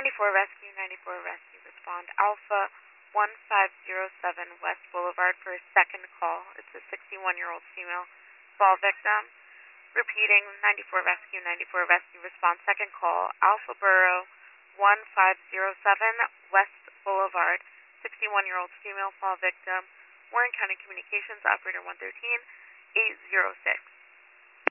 94 Rescue, 94 Rescue, respond. Alpha 1507 West Boulevard for a second call. It's a 61-year-old female fall victim. Repeating, 94 Rescue, 94 Rescue, respond. Second call, Alpha Borough 1507 West Boulevard, 61-year-old female fall victim. Warren County Communications, operator 113, 806.